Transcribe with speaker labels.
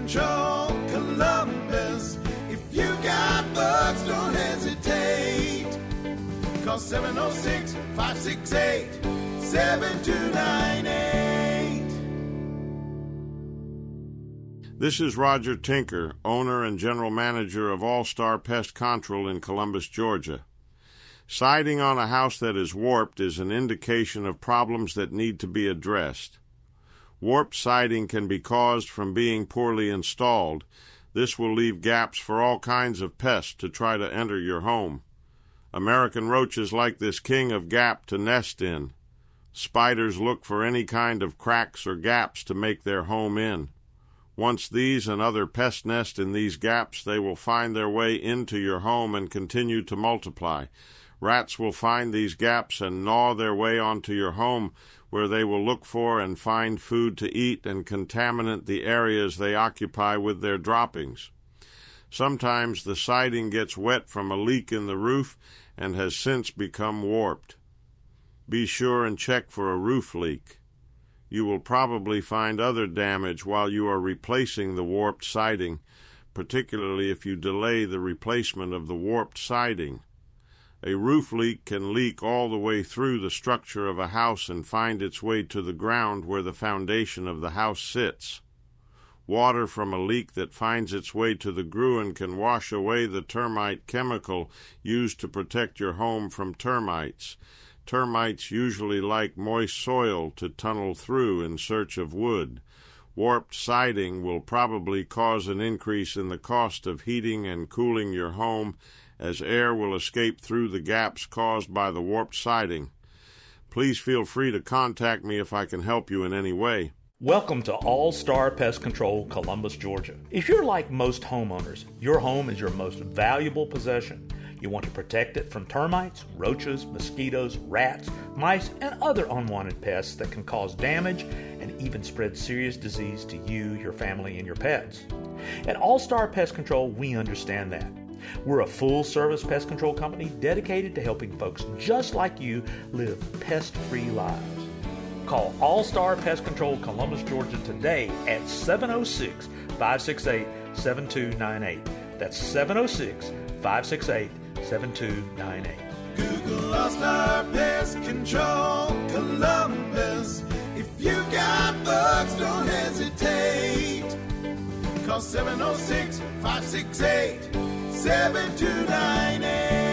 Speaker 1: Control Columbus. If you got bugs, don't hesitate. Call 706-568-7298.
Speaker 2: This is Roger Tinker, owner and general manager of All Star Pest Control in Columbus, Georgia. Siding on a house that is warped is an indication of problems that need to be addressed. Warped siding can be caused from being poorly installed. This will leave gaps for all kinds of pests to try to enter your home. American roaches like this king of gap to nest in. Spiders look for any kind of cracks or gaps to make their home in. Once these and other pests nest in these gaps, they will find their way into your home and continue to multiply. Rats will find these gaps and gnaw their way onto your home, where they will look for and find food to eat and contaminate the areas they occupy with their droppings. Sometimes the siding gets wet from a leak in the roof and has since become warped. Be sure and check for a roof leak. You will probably find other damage while you are replacing the warped siding, particularly if you delay the replacement of the warped siding. A roof leak can leak all the way through the structure of a house and find its way to the ground where the foundation of the house sits. Water from a leak that finds its way to the gruen can wash away the termite chemical used to protect your home from termites. Termites usually like moist soil to tunnel through in search of wood. Warped siding will probably cause an increase in the cost of heating and cooling your home, as air will escape through the gaps caused by the warped siding. Please feel free to contact me if I can help you in any way.
Speaker 3: Welcome to All Star Pest Control, Columbus, Georgia. If you're like most homeowners, your home is your most valuable possession. You want to protect it from termites, roaches, mosquitoes, rats, mice, and other unwanted pests that can cause damage and even spread serious disease to you, your family, and your pets. At All Star Pest Control, we understand that. We're a full-service pest control company dedicated to helping folks just like you live pest-free lives. Call All Star Pest Control Columbus, Georgia today at 706-568-7298. That's 706-568-7298.
Speaker 1: Google All Star Pest Control Columbus. If you've got bugs, don't hesitate. Call 706-568-7298.